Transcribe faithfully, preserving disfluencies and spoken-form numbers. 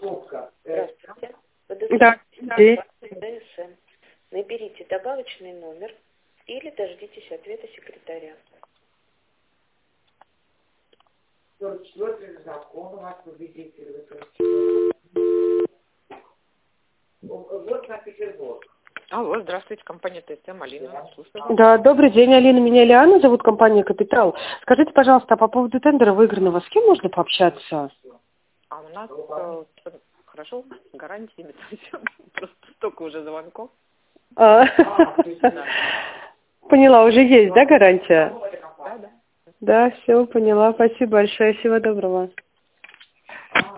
Здравствуйте. Да, здесь. ДСМ. Наберите добавочный номер или дождитесь ответа секретаря. сорок четвёртый закон у вас победитель. Вот на Петербург. Алло, здравствуйте, компания ТСМ, Алина. Слушаю. Да, добрый день, Алина. Меня Лиана зовут, компания «Капитал». Скажите, пожалуйста, по поводу тендера выигранного, с кем можно пообщаться? А у нас э, хорошо, с гарантиями, просто столько уже звонков. А, Поняла, уже есть, да, гарантия? Да, да. Да, все, поняла. Спасибо большое. Всего доброго.